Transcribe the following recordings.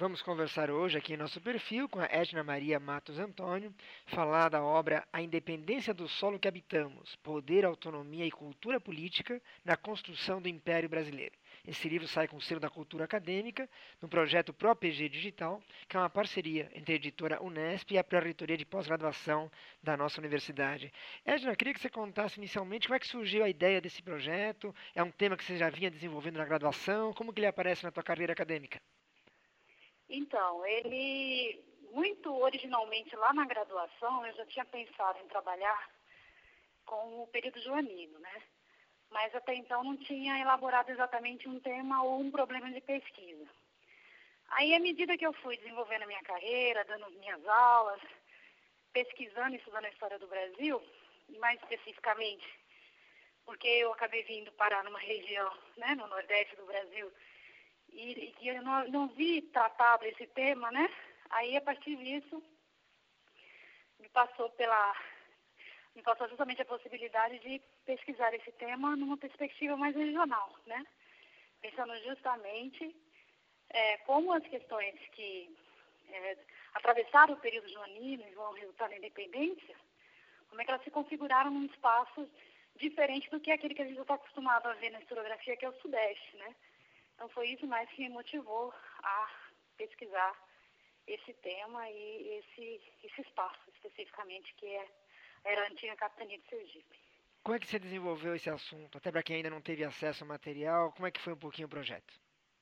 Vamos conversar hoje aqui em nosso perfil com a Edna Maria Matos Antônio, falar da obra A Independência do Solo que Habitamos, Poder, Autonomia e Cultura Política na Construção do Império Brasileiro. Esse livro sai com o selo da Cultura Acadêmica, no projeto ProPG Digital, que é uma parceria entre a editora Unesp e a Pró-Reitoria de Pós-Graduação da nossa universidade. Edna, eu queria que você contasse inicialmente como é que surgiu a ideia desse projeto, é um tema que você já vinha desenvolvendo na graduação, como que ele aparece na tua carreira acadêmica? Então, ele, muito originalmente lá na graduação, eu já tinha pensado em trabalhar com o período joanino, né? Mas até então não tinha elaborado exatamente um tema ou um problema de pesquisa. Aí, à medida que eu fui desenvolvendo a minha carreira, dando minhas aulas, pesquisando e estudando a história do Brasil, e mais especificamente, porque eu acabei vindo parar numa região, né, no Nordeste do Brasil, e eu não vi tratado esse tema, né? Aí, a partir disso, me passou justamente a possibilidade de pesquisar esse tema numa perspectiva mais regional, né? Pensando justamente como as questões que atravessaram o período joanino e vão resultar na independência, como é que elas se configuraram num espaço diferente do que aquele que a gente está acostumado a ver na historiografia, que é o Sudeste, né? Então, foi isso mais que me motivou a pesquisar esse tema e esse espaço, especificamente, era a antiga capitania de Sergipe. Como é que você desenvolveu esse assunto? Até para quem ainda não teve acesso ao material, como é que foi um pouquinho o projeto?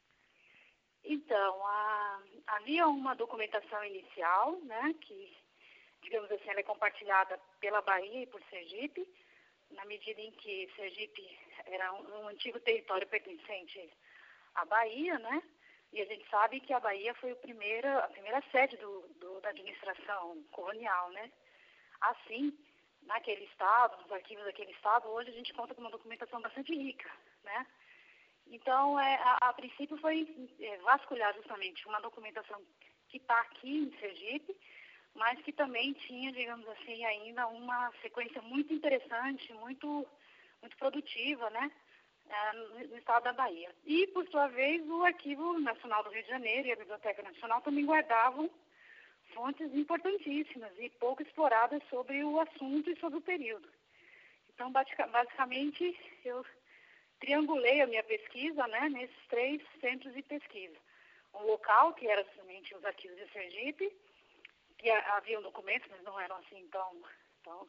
Então, havia uma documentação inicial, né, que, digamos assim, ela é compartilhada pela Bahia e por Sergipe, na medida em que Sergipe era um antigo território pertencente à Bahia, né? E a gente sabe que a Bahia foi a primeira sede da administração colonial, né? Assim, naquele estado, nos arquivos daquele estado, hoje a gente conta com uma documentação bastante rica, né? Então, a princípio foi vasculhar justamente uma documentação que está aqui em Sergipe, mas que também tinha, digamos assim, ainda uma sequência muito interessante, muito, muito produtiva, né? No estado da Bahia. E, por sua vez, o Arquivo Nacional do Rio de Janeiro e a Biblioteca Nacional também guardavam fontes importantíssimas e pouco exploradas sobre o assunto e sobre o período. Então, basicamente, eu triangulei a minha pesquisa, né, nesses 3 centros de pesquisa. Um local, que era justamente os arquivos de Sergipe, que haviam documentos, mas não eram assim tão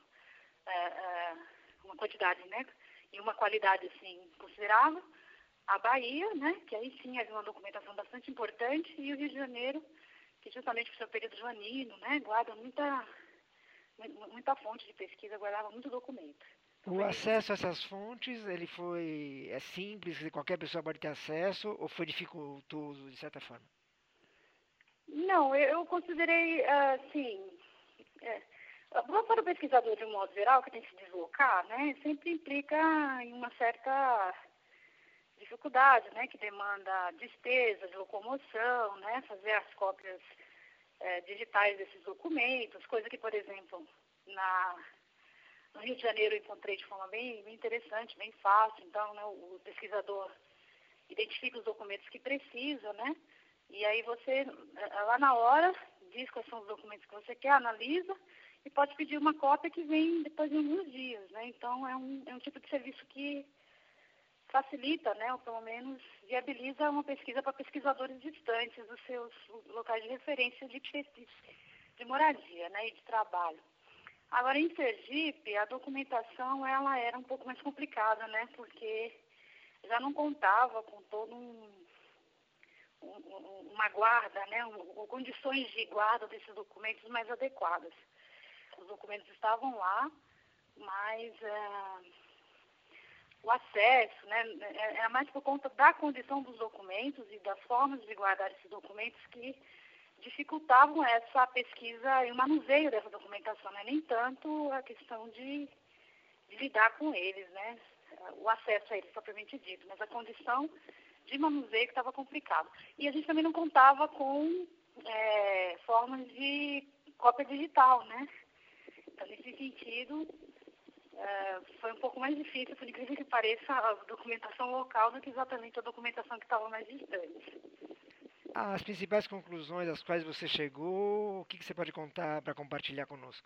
uma quantidade, né, e uma qualidade assim considerável. A Bahia, né, que aí sim havia uma documentação bastante importante, e o Rio de Janeiro, que justamente por seu período joanino, né, guarda muita fonte de pesquisa, guardava muito documento. Então, O foi nesse acesso a sentido. essas fontes, é simples, qualquer pessoa pode ter acesso, ou foi dificultoso de certa forma? Não, eu considerei, assim, para o pesquisador de um modo geral, que tem que se deslocar, né, sempre implica em uma certa dificuldade, né, que demanda despesa de locomoção, né, fazer as cópias digitais desses documentos, coisa que, por exemplo, no Rio de Janeiro eu encontrei de forma bem interessante, bem fácil. Então, né, o pesquisador identifica os documentos que precisa, né, e aí você, lá na hora, diz quais são os documentos que você quer, analisa e pode pedir uma cópia que vem depois de alguns dias, né. Então, é um tipo de serviço que facilita, né, ou pelo menos viabiliza uma pesquisa para pesquisadores distantes dos seus locais de referência de moradia, né, e de trabalho. Agora, em Sergipe, a documentação ela era um pouco mais complicada, né, porque já não contava com todo uma guarda, né, condições de guarda desses documentos mais adequadas. Os documentos estavam lá, mas o acesso, né, era mais por conta da condição dos documentos e das formas de guardar esses documentos que dificultavam essa pesquisa e o manuseio dessa documentação, né? Nem tanto a questão de lidar com eles, né? O acesso a eles, propriamente dito, mas a condição de manuseio que estava complicado. E a gente também não contava com formas de cópia digital, né? Então, nesse sentido, foi um pouco mais difícil, por incrível que pareça, a documentação local do que exatamente a documentação que estava mais distante. as principais conclusões às quais você chegou, o que você pode contar para compartilhar conosco?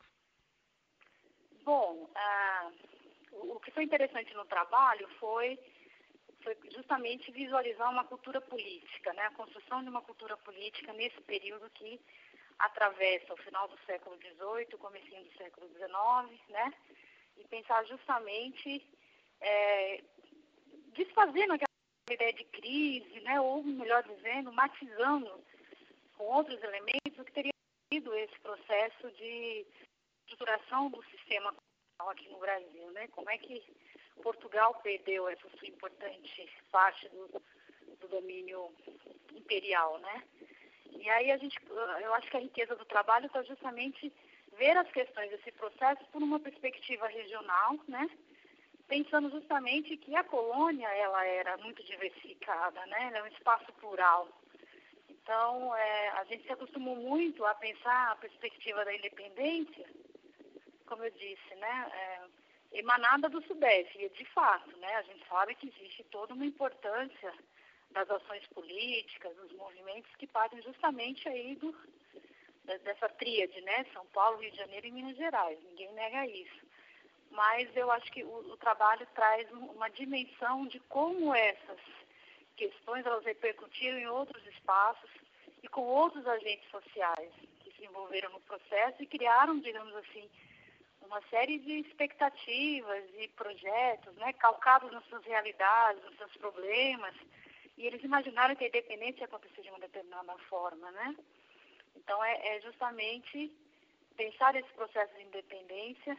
Bom, o que foi interessante no trabalho foi justamente visualizar uma cultura política, né? A construção de uma cultura política nesse período que atravessa o final do século XVIII, o comecinho do século XIX, né? E pensar justamente desfazendo aquela ideia de crise, né? Ou, melhor dizendo, matizando com outros elementos o que teria sido esse processo de estruturação do sistema aqui no Brasil, né? Como é que Portugal perdeu essa sua importante parte do domínio imperial, né? E aí eu acho que a riqueza do trabalho está justamente ver as questões desse processo por uma perspectiva regional, né? Pensando justamente que a colônia ela era muito diversificada, né? Ela é um espaço plural. Então, a gente se acostumou muito a pensar a perspectiva da independência, como eu disse, né? Emanada do Sudeste, e de fato, né? A gente sabe que existe toda uma importância das ações políticas, dos movimentos que partem justamente aí dessa tríade, né? São Paulo, Rio de Janeiro e Minas Gerais. Ninguém nega isso. Mas eu acho que o trabalho traz uma dimensão de como essas questões elas repercutiram em outros espaços e com outros agentes sociais que se envolveram no processo e criaram, digamos assim, uma série de expectativas e projetos, né, calcados nas suas realidades, nos seus problemas, e eles imaginaram que a independência ia acontecer de uma determinada forma, né? Então, é justamente pensar esse processo de independência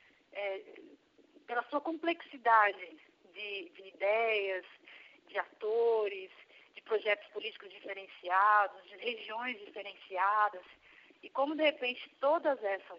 pela sua complexidade de ideias, de atores, de projetos políticos diferenciados, de regiões diferenciadas, e como, de repente, toda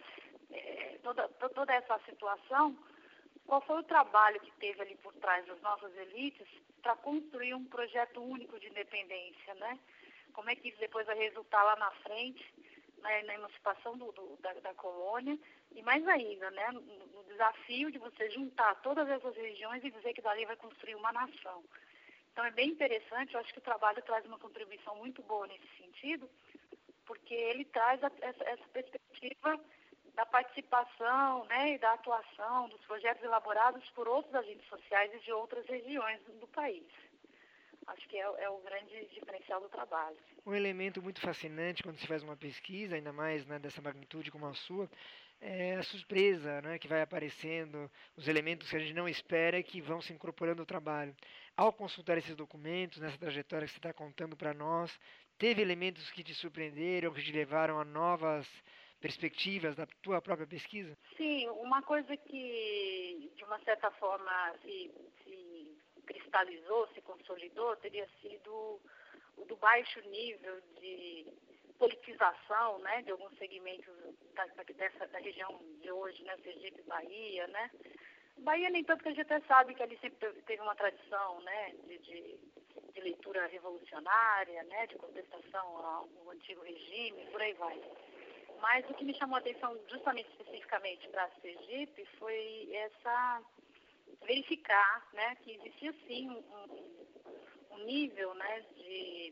essa situação, qual foi o trabalho que teve ali por trás das nossas elites para construir um projeto único de independência, né? Como é que isso depois vai resultar lá na frente, né, na emancipação da colônia, e mais ainda, né, no desafio de você juntar todas essas regiões e dizer que dali vai construir uma nação. Então é bem interessante, eu acho que o trabalho traz uma contribuição muito boa nesse sentido, porque ele traz essa perspectiva da participação, né, e da atuação dos projetos elaborados por outros agentes sociais e de outras regiões do país. Acho que é o grande diferencial do trabalho. Um elemento muito fascinante quando se faz uma pesquisa, ainda mais, né, dessa magnitude como a sua, é a surpresa, né, que vai aparecendo, os elementos que a gente não espera e que vão se incorporando ao trabalho. Ao consultar esses documentos, nessa trajetória que você está contando para nós, teve elementos que te surpreenderam, que te levaram a novas perspectivas da tua própria pesquisa? Sim, uma coisa que, de uma certa forma, se cristalizou, se consolidou, teria sido o do baixo nível de politização, né, de alguns segmentos da região de hoje, né, Sergipe, Bahia, né. Bahia nem tanto, que a gente até sabe que ali sempre teve uma tradição, né, de leitura revolucionária, né, de contestação ao antigo regime, por aí vai. Mas o que me chamou a atenção justamente especificamente para Sergipe foi verificar, né, que existia sim um nível, né, de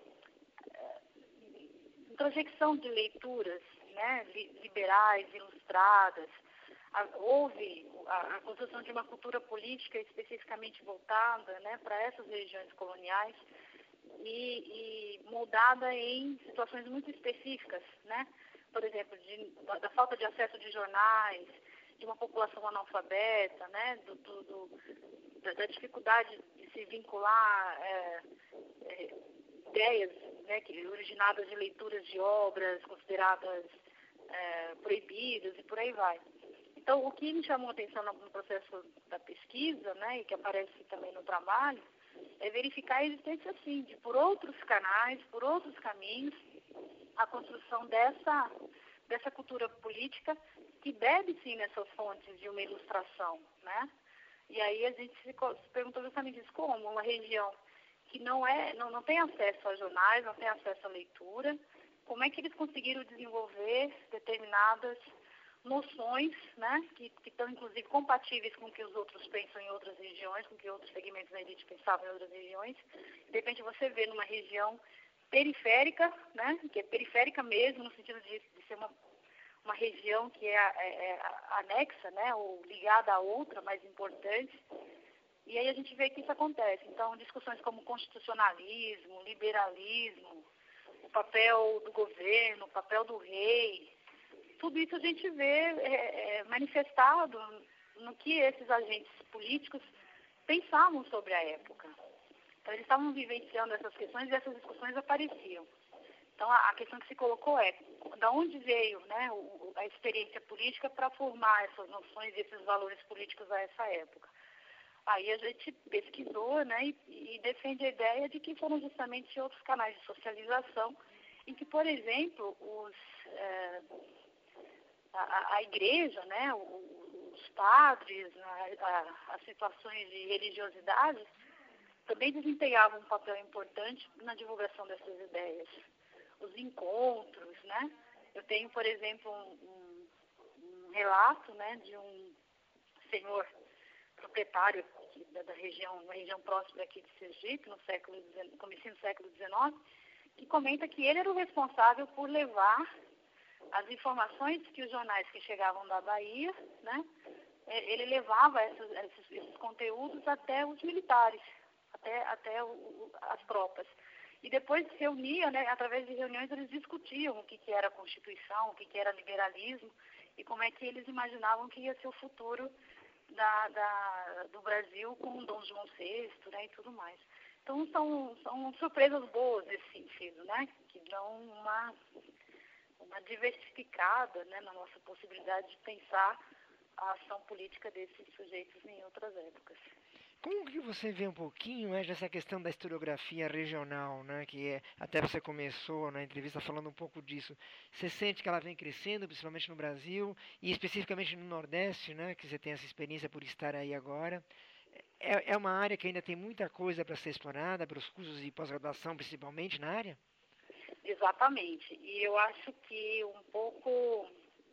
introjecção de leituras, né, liberais, ilustradas. Houve a construção de uma cultura política especificamente voltada, né, para essas regiões coloniais e moldada em situações muito específicas, né? Por exemplo, da falta de acesso de jornais, de uma população analfabeta, né? Da dificuldade de se vincular ideias, né, originadas de leituras de obras consideradas proibidas e por aí vai. Então, o que me chamou a atenção no processo da pesquisa, né, e que aparece também no trabalho, é verificar a existência, sim, de por outros canais, por outros caminhos, a construção dessa cultura política que bebe, sim, nessas fontes de uma ilustração, né? E aí a gente se perguntou justamente isso, como uma região que não tem acesso a jornais, não tem acesso à leitura, como é que eles conseguiram desenvolver determinadas noções, né, que estão inclusive compatíveis com o que os outros pensam em outras regiões, com o que outros segmentos da elite pensavam em outras regiões. De repente você vê numa região periférica, né, que é periférica mesmo, no sentido de ser uma região que é anexa, né, ou ligada a outra, mais importante. E aí a gente vê que isso acontece. Então, discussões como constitucionalismo, liberalismo, o papel do governo, o papel do rei, tudo isso a gente vê manifestado no que esses agentes políticos pensavam sobre a época. Então, eles estavam vivenciando essas questões e essas discussões apareciam. Então, a questão que se colocou é, de onde veio, né, a experiência política para formar essas noções e esses valores políticos a essa época? Aí a gente pesquisou, né, e defende a ideia de que foram justamente outros canais de socialização em que, por exemplo, a igreja, né, os padres, as situações de religiosidade, também desempenhavam um papel importante na divulgação dessas ideias. Os encontros, né? Eu tenho, por exemplo, um relato, né, de um senhor proprietário da região, uma região próxima aqui de Sergipe, no comecinho do século XIX, que comenta que ele era o responsável por levar as informações que os jornais que chegavam da Bahia, né, ele levava esses conteúdos até os militares, até as tropas. E depois se reunia, né, através de reuniões, eles discutiam o que era a Constituição, o que era liberalismo e como é que eles imaginavam que ia ser o futuro do Brasil com o Dom João VI, né, e tudo mais. Então, são surpresas boas nesse sentido, né, que dão uma diversificada, né, na nossa possibilidade de pensar a ação política desses sujeitos em outras épocas. Como que você vê um pouquinho dessa questão da historiografia regional, né, que até você começou na entrevista falando um pouco disso. Você sente que ela vem crescendo, principalmente no Brasil, e especificamente no Nordeste, né, que você tem essa experiência por estar aí agora. É uma área que ainda tem muita coisa para ser explorada, para os cursos de pós-graduação, principalmente na área? Exatamente. E eu acho que um pouco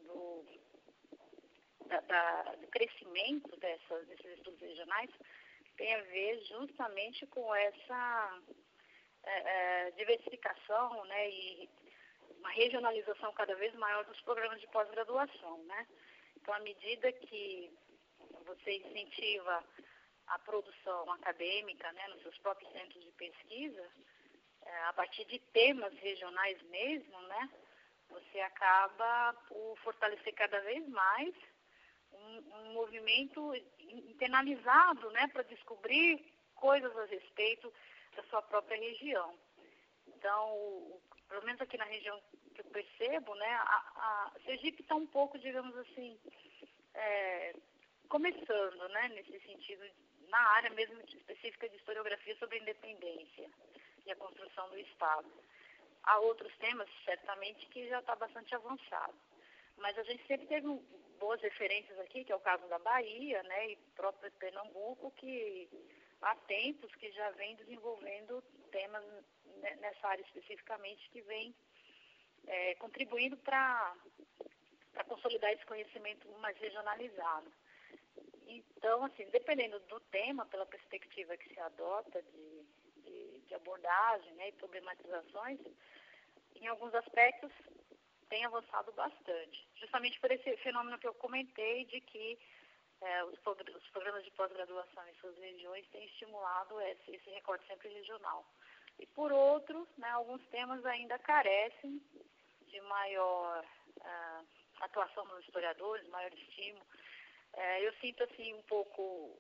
do crescimento desses estudos regionais tem a ver justamente com essa diversificação, né, e uma regionalização cada vez maior dos programas de pós-graduação, né? Então, à medida que você incentiva a produção acadêmica, né, nos seus próprios centros de pesquisa, a partir de temas regionais mesmo, né, você acaba por fortalecer cada vez mais um movimento internalizado, né, para descobrir coisas a respeito da sua própria região. Então, pelo menos aqui na região que eu percebo, né, a Sergipe está um pouco, digamos assim, começando, né, nesse sentido, na área mesmo específica de historiografia sobre a independência e a construção do Estado. Há outros temas, certamente, que já está bastante avançado. Mas a gente sempre teve boas referências aqui, que é o caso da Bahia, né, e próprio Pernambuco, que há tempos que já vem desenvolvendo temas nessa área especificamente, que vem contribuindo para consolidar esse conhecimento mais regionalizado. Então, assim, dependendo do tema, pela perspectiva que se adota de abordagem, né, e problematizações, em alguns aspectos tem avançado bastante. Justamente por esse fenômeno que eu comentei de que os programas de pós-graduação em suas regiões têm estimulado esse recorte sempre regional. E por outro, né, alguns temas ainda carecem de maior atuação dos historiadores, maior estímulo. Eu sinto assim um pouco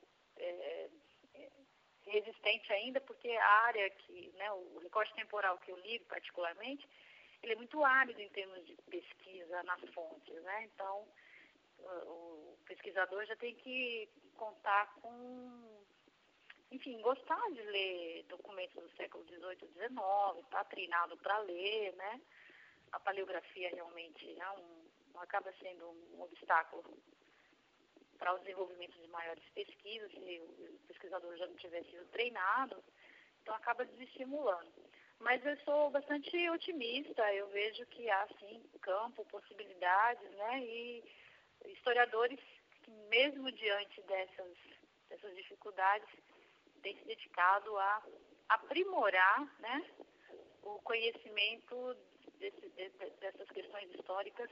resistente ainda, porque a área que, né, o recorte temporal que eu lido particularmente, ele é muito árido em termos de pesquisa nas fontes, né? Então, o pesquisador já tem que contar com, enfim, gostar de ler documentos do século XVIII e XIX, estar treinado para ler, né? A paleografia realmente não acaba sendo um obstáculo para o desenvolvimento de maiores pesquisas, se o pesquisador já não tiver sido treinado, então acaba desestimulando. Mas eu sou bastante otimista, eu vejo que há, sim, campo, possibilidades, né, e historiadores que, mesmo diante dessas dificuldades, têm se dedicado a aprimorar, né, o conhecimento dessas questões históricas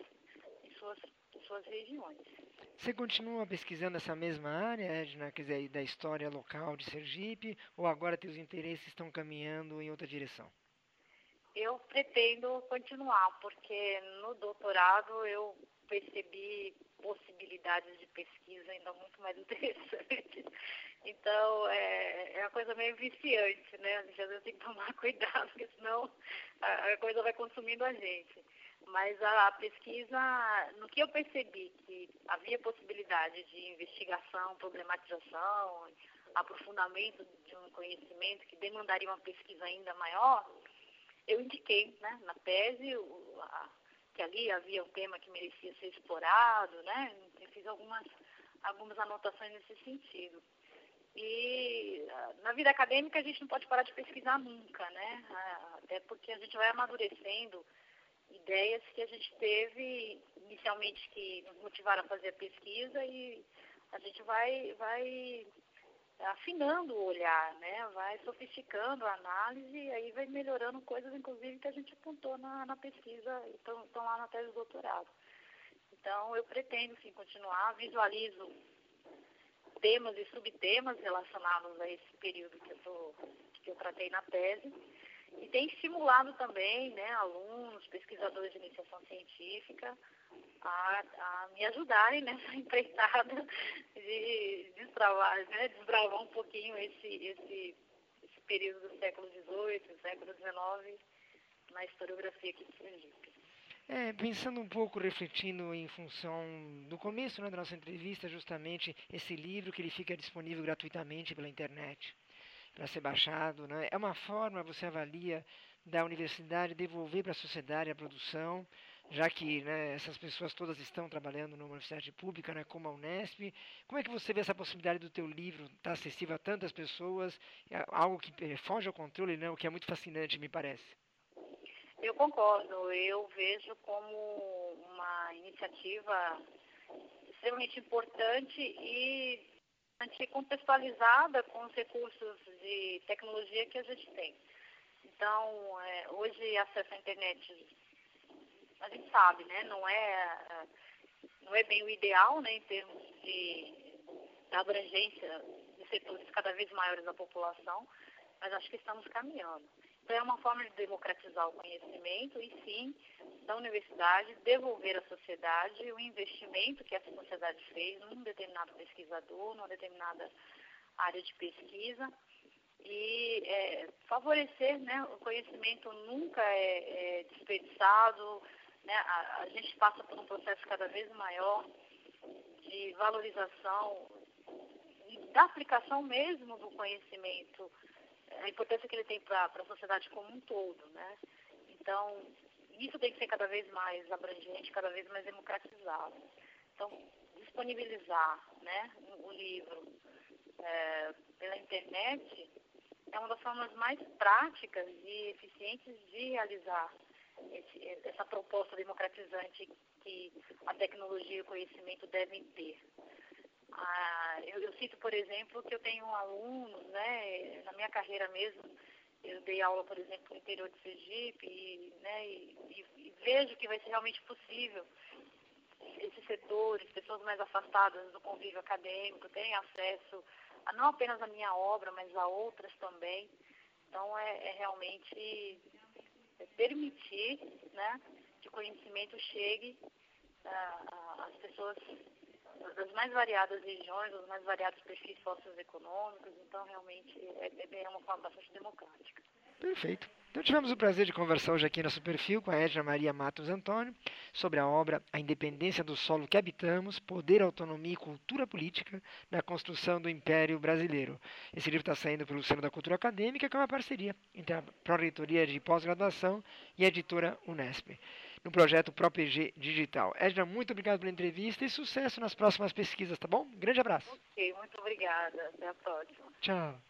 em suas regiões. Você continua pesquisando essa mesma área, Edna, quer dizer, da história local de Sergipe, ou agora teus interesses estão caminhando em outra direção? Eu pretendo continuar, porque no doutorado eu percebi possibilidades de pesquisa ainda muito mais interessantes. Então, é uma coisa meio viciante, né? A gente às vezes tem que tomar cuidado, porque senão a coisa vai consumindo a gente. Mas a pesquisa, no que eu percebi que havia possibilidade de investigação, problematização, aprofundamento de um conhecimento que demandaria uma pesquisa ainda maior, eu indiquei, né, na tese que ali havia um tema que merecia ser explorado, né? Eu fiz algumas anotações nesse sentido. E na vida acadêmica a gente não pode parar de pesquisar nunca, né? Até porque a gente vai amadurecendo ideias que a gente teve inicialmente que nos motivaram a fazer a pesquisa e a gente vai afinando o olhar, né? Vai sofisticando a análise e aí vai melhorando coisas, inclusive, que a gente apontou na pesquisa e estão lá na tese de doutorado. Então, eu pretendo, sim, continuar, visualizo temas e subtemas relacionados a esse período que eu tratei na tese. E tem estimulado também, né, alunos, pesquisadores de iniciação científica a me ajudarem nessa empreitada de desbravar um pouquinho esse período do século XVIII, século XIX, na historiografia aqui de Sergipe. Pensando um pouco, refletindo em função do começo, né, da nossa entrevista, justamente esse livro que ele fica disponível gratuitamente pela internet para ser baixado, né? É uma forma, você avalia, da universidade devolver para a sociedade a produção, já que, né, essas pessoas todas estão trabalhando numa universidade pública, né, como a Unesp. Como é que você vê essa possibilidade do teu livro estar acessível a tantas pessoas, algo que foge ao controle, né, o que é muito fascinante, me parece? Eu concordo, eu vejo como uma iniciativa extremamente importante e contextualizada com os recursos de tecnologia que a gente tem. Então, hoje acesso à internet, a gente sabe, né, não é bem o ideal, né, em termos da abrangência de setores cada vez maiores da população, mas acho que estamos caminhando. Então, é uma forma de democratizar o conhecimento e, sim, da universidade devolver à sociedade o investimento que essa sociedade fez num determinado pesquisador, numa determinada área de pesquisa e favorecer, né, o conhecimento nunca é desperdiçado, né, a gente passa por um processo cada vez maior de valorização e da aplicação mesmo do conhecimento, a importância que ele tem para a sociedade como um todo, né? Então, isso tem que ser cada vez mais abrangente, cada vez mais democratizado. Então, disponibilizar, né, o livro pela internet é uma das formas mais práticas e eficientes de realizar essa proposta democratizante que a tecnologia e o conhecimento devem ter. Eu cito, por exemplo, que eu tenho alunos, né, na minha carreira mesmo, eu dei aula, por exemplo, no interior de Sergipe e vejo que vai ser realmente possível esses setores, pessoas mais afastadas do convívio acadêmico, terem acesso a não apenas a minha obra, mas a outras também. Então, realmente permitir, né, que o conhecimento chegue às pessoas das mais variadas regiões, dos mais variados perfis socioeconômicos. Então, realmente, é uma forma bastante democrática. Perfeito. Então tivemos o prazer de conversar hoje aqui no nosso perfil com a Edna Maria Matos Antônio sobre a obra A Independência do Solo que Habitamos, Poder, Autonomia e Cultura Política na Construção do Império Brasileiro. Esse livro está saindo pelo Centro da Cultura Acadêmica, que é uma parceria entre a Pró-Reitoria de Pós-Graduação e a editora Unesp, no projeto ProPG Digital. Edna, muito obrigado pela entrevista e sucesso nas próximas pesquisas, tá bom? Grande abraço. Ok, muito obrigada. Até a próxima. Tchau.